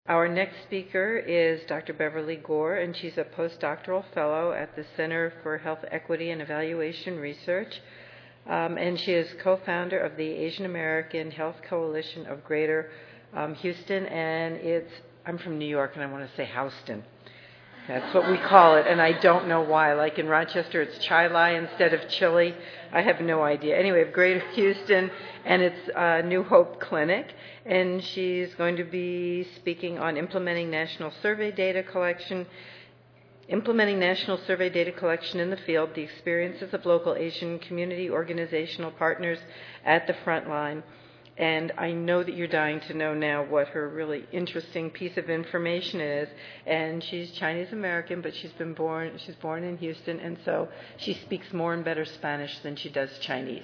Our next speaker is Dr. Beverly Gore, and she's a postdoctoral fellow at the Center for Health Equity and Evaluation Research, and she is co-founder of the Asian American Health Coalition of Greater Houston, and I'm from New York, and I want to say Houston. That's what we call it, and I don't know why. Like in Rochester, it's Chai-Lai instead of chili. I have no idea. Anyway, of Greater Houston, and it's New Hope Clinic, and she's going to be speaking on implementing national survey data collection in the field, the experiences of local Asian community organizational partners at the front line. And I know that you're dying to know now what her really interesting piece of information is. And she's Chinese American, but she's born in Houston, and so she speaks more and better Spanish than she does Chinese.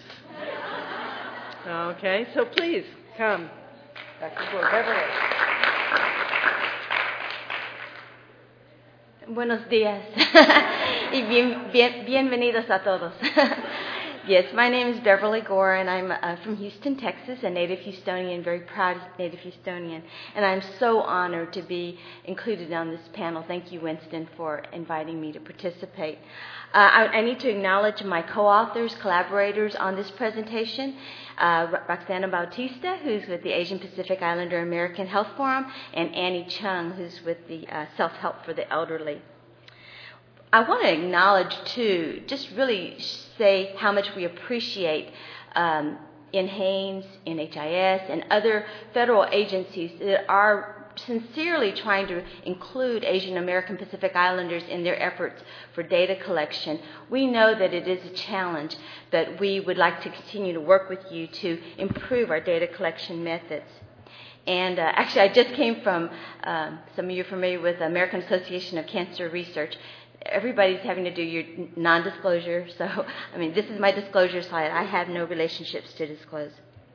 Okay, so please come, Dr. Gore Beverly. Buenos días y bienvenidos a todos. Yes, my name is Beverly Gore, and I'm from Houston, Texas, a native Houstonian, very proud native Houstonian. And I'm so honored to be included on this panel. Thank you, Winston, for inviting me to participate. I need to acknowledge my co-authors, collaborators on this presentation, Roxana Bautista, who's with the Asian Pacific Islander American Health Forum, and Annie Chung, who's with the Self-Help for the Elderly. I want to acknowledge, too, just really say how much we appreciate NHANES, NHIS, and other federal agencies that are sincerely trying to include Asian American Pacific Islanders in their efforts for data collection. We know that it is a challenge, but we would like to continue to work with you to improve our data collection methods. And actually, I just came from, some of you are familiar with the American Association of Cancer Research. Everybody's having to do your non-disclosure, so, this is my disclosure slide. I have no relationships to disclose.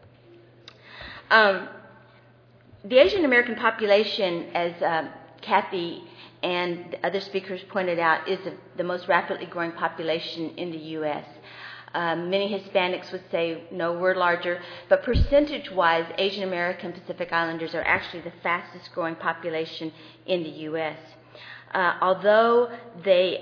The Asian American population, as Kathy and other speakers pointed out, is the most rapidly growing population in the U.S. Many Hispanics would say, no, we're larger, but percentage-wise, Asian American Pacific Islanders are actually the fastest growing population in the U.S. Although they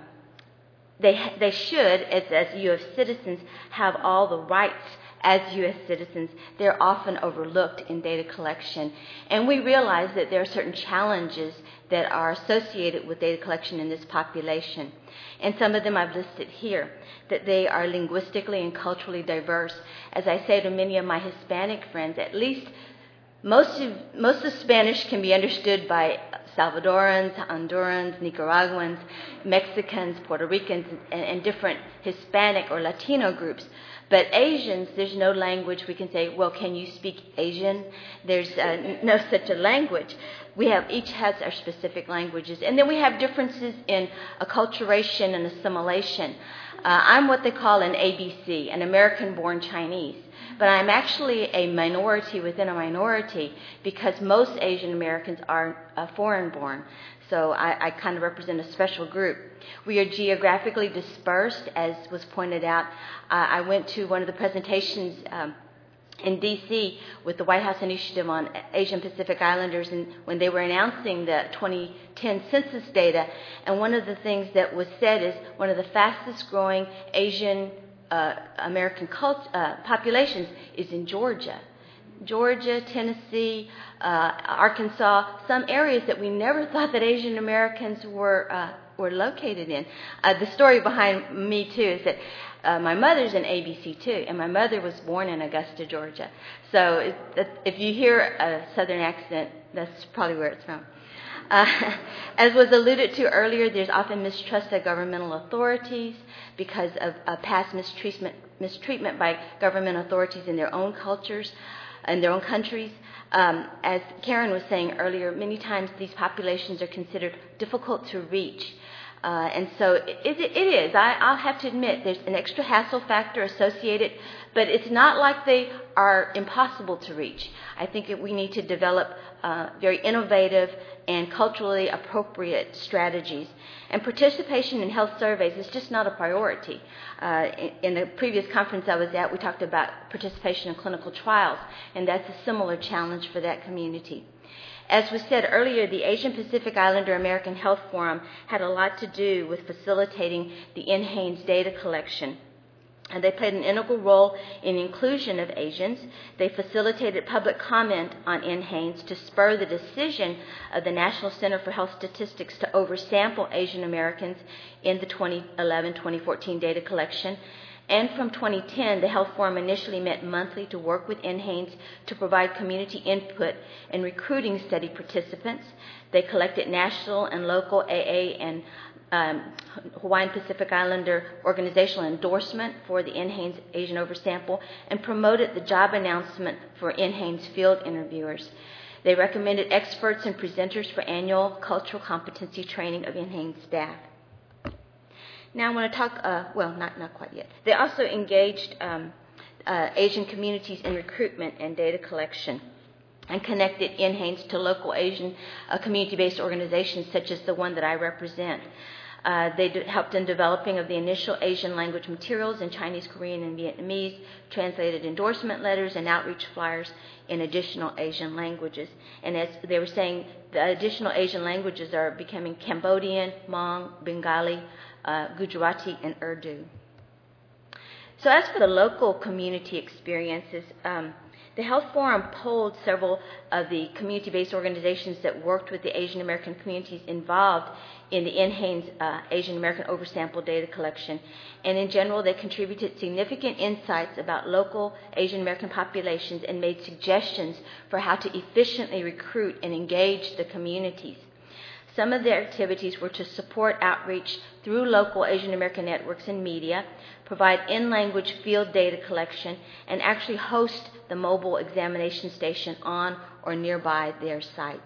should, as U.S. citizens, have all the rights as U.S. citizens, they're often overlooked in data collection. And we realize that there are certain challenges that are associated with data collection in this population. And some of them I've listed here, that they are linguistically and culturally diverse. As I say to many of my Hispanic friends, at least most of Spanish can be understood by Salvadorans, Hondurans, Nicaraguans, Mexicans, Puerto Ricans, and different Hispanic or Latino groups. But Asians, there's no language we can say, well, can you speak Asian? There's no such a language. Each has our specific languages. And then we have differences in acculturation and assimilation. I'm what they call an ABC, an American-born Chinese. But I'm actually a minority within a minority because most Asian Americans are foreign-born. So I kind of represent a special group. We are geographically dispersed, as was pointed out. I went to one of the presentations in D.C. with the White House Initiative on Asian Pacific Islanders, and when they were announcing the 2010 census data, and one of the things that was said is one of the fastest growing Asian American populations is in Georgia, Tennessee, Arkansas, some areas that we never thought that Asian Americans were located in. The story behind me, too, is that my mother's an ABC, too, and my mother was born in Augusta, Georgia. So if you hear a southern accent, that's probably where it's from. As was alluded to earlier, there's often mistrust of governmental authorities because of past mistreatment by government authorities in their own cultures, in their own countries. As Karen was saying earlier, many times these populations are considered difficult to reach. And so it is. I'll have to admit there's an extra hassle factor associated but it's not like they are impossible to reach. I think we need to develop very innovative and culturally appropriate strategies. And participation in health surveys is just not a priority. In the previous conference I was at, we talked about participation in clinical trials, and that's a similar challenge for that community. As was said earlier, the Asian Pacific Islander American Health Forum had a lot to do with facilitating the NHANES data collection. And they played an integral role in inclusion of Asians. They facilitated public comment on NHANES to spur the decision of the National Center for Health Statistics to oversample Asian Americans in the 2011-2014 data collection. And from 2010, the Health Forum initially met monthly to work with NHANES to provide community input in recruiting study participants. They collected national and local AA and Hawaiian Pacific Islander organizational endorsement for the NHANES Asian Oversample and promoted the job announcement for NHANES field interviewers. They recommended experts and presenters for annual cultural competency training of NHANES staff. Now I want to talk, not quite yet. They also engaged Asian communities in recruitment and data collection and connected NHANES to local Asian community-based organizations such as the one that I represent. They helped in developing of the initial Asian language materials in Chinese, Korean, and Vietnamese, translated endorsement letters and outreach flyers in additional Asian languages. And as they were saying, the additional Asian languages are becoming Cambodian, Hmong, Bengali, Gujarati, and Urdu. So as for the local community experiences, the Health Forum polled several of the community-based organizations that worked with the Asian American communities involved in the NHANES Asian American Oversample data collection. And in general, they contributed significant insights about local Asian American populations and made suggestions for how to efficiently recruit and engage the communities. Some of their activities were to support outreach through local Asian American networks and media, provide in-language field data collection, and actually host the mobile examination station on or nearby their sites.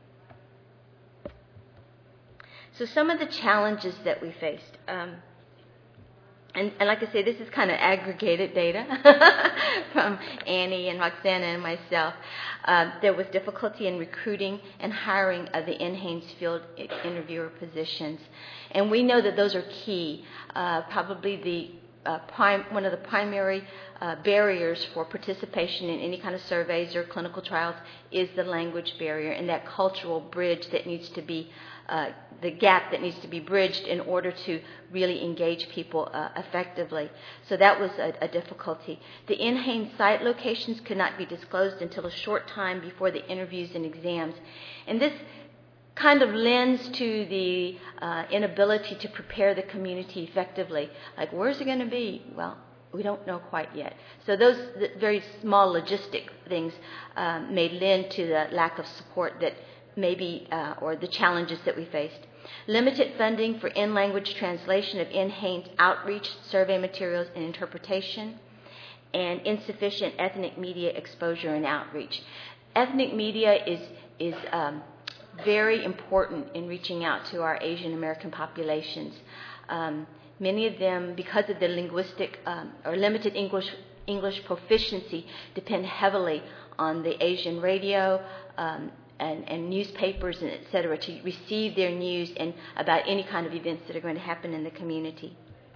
So some of the challenges that we faced. And like I say, this is kind of aggregated data from Annie and Roxana and myself. There was difficulty in recruiting and hiring of the NHANES field interviewer positions. And we know that those are key. Probably one of the primary barriers for participation in any kind of surveys or clinical trials is the language barrier and that cultural bridge that needs to be the gap that needs to be bridged in order to really engage people effectively. So that was a difficulty. The NHANES site locations could not be disclosed until a short time before the interviews and exams. And this kind of lends to the inability to prepare the community effectively. Like, where's it going to be? Well, we don't know quite yet. So those very small logistic things may lend to the lack of support that maybe, or the challenges that we faced. Limited funding for in-language translation of NHANES outreach, survey materials, and interpretation, and insufficient ethnic media exposure and outreach. Ethnic media is very important in reaching out to our Asian American populations. Many of them, because of the linguistic or limited English proficiency, depend heavily on the Asian radio and newspapers and et cetera to receive their news and about any kind of events that are going to happen in the community.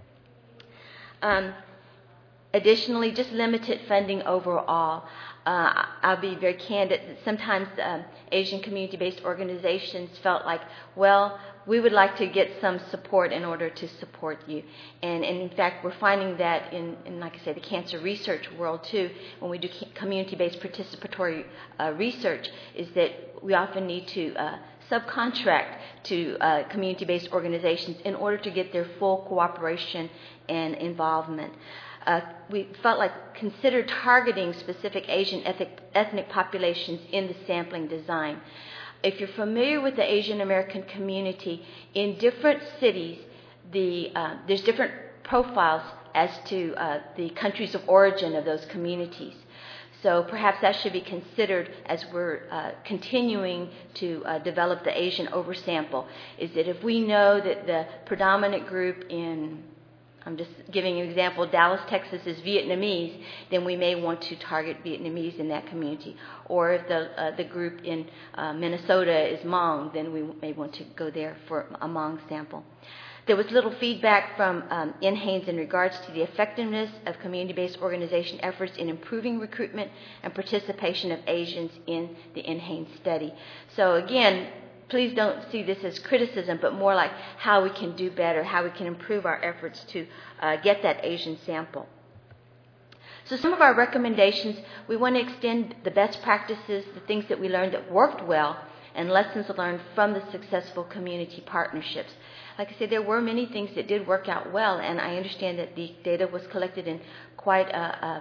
Additionally, just limited funding overall. I'll be very candid that sometimes Asian community-based organizations felt like, well, we would like to get some support in order to support you. And in fact, we're finding that in, like I say, the cancer research world too, when we do community-based participatory research, is that we often need to subcontract to community-based organizations in order to get their full cooperation and involvement. We felt like consider targeting specific Asian ethnic populations in the sampling design. If you're familiar with the Asian American community, in different cities, there's different profiles as to the countries of origin of those communities. So perhaps that should be considered as we're continuing to develop the Asian oversample, is that if we know that the predominant group in I'm just giving an example, Dallas, Texas is Vietnamese, then we may want to target Vietnamese in that community. Or if the group in Minnesota is Hmong, then we may want to go there for a Hmong sample. There was little feedback from NHANES in regards to the effectiveness of community-based organization efforts in improving recruitment and participation of Asians in the NHANES study. So again, please don't see this as criticism, but more like how we can do better, how we can improve our efforts to get that Asian sample. So some of our recommendations, we want to extend the best practices, the things that we learned that worked well, and lessons learned from the successful community partnerships. Like I said, there were many things that did work out well, and I understand that the data was collected in quite a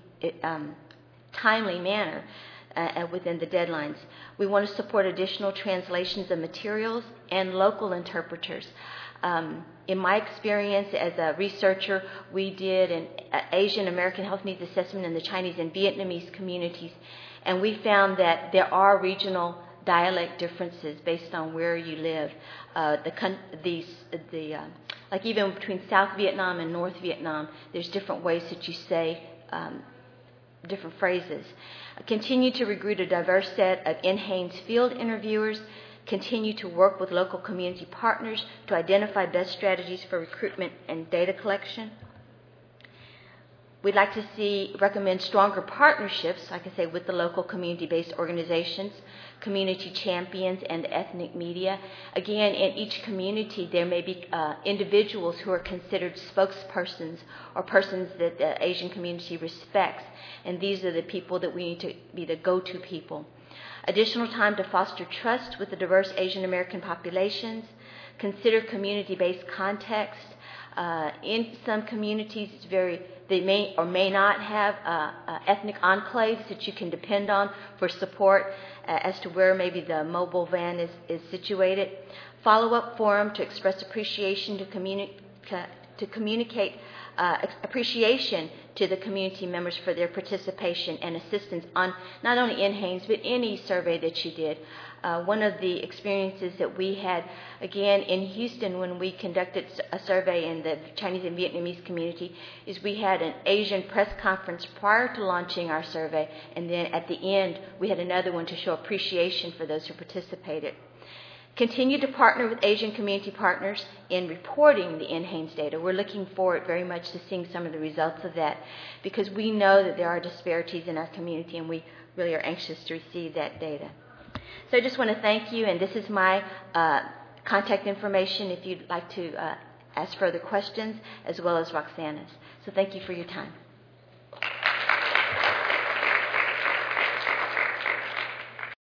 timely manner within the deadlines. We want to support additional translations of materials and local interpreters. In my experience as a researcher, we did an Asian American Health Needs Assessment in the Chinese and Vietnamese communities, and we found that there are regional dialect differences based on where you live. Like even between South Vietnam and North Vietnam, there's different ways that you say different phrases. Continue to recruit a diverse set of NHANES field interviewers. Continue to work with local community partners to identify best strategies for recruitment and data collection. We'd like to recommend stronger partnerships, like I say, with the local community-based organizations, community champions, and the ethnic media. Again, in each community, there may be individuals who are considered spokespersons or persons that the Asian community respects, and these are the people that we need to be the go-to people. Additional time to foster trust with the diverse Asian American populations. Consider community-based context. In some communities, they may or may not have ethnic enclaves that you can depend on for support as to where maybe the mobile van is situated. Follow-up forum to express appreciation, to communicate appreciation to the community members for their participation and assistance on not only NHANES, but any survey that you did. One of the experiences that we had, again, in Houston when we conducted a survey in the Chinese and Vietnamese community, is we had an Asian press conference prior to launching our survey, and then at the end, we had another one to show appreciation for those who participated. Continue to partner with Asian community partners in reporting the NHANES data. We're looking forward very much to seeing some of the results of that because we know that there are disparities in our community and we really are anxious to receive that data. So I just want to thank you, and this is my contact information if you'd like to ask further questions, as well as Roxana's. So thank you for your time.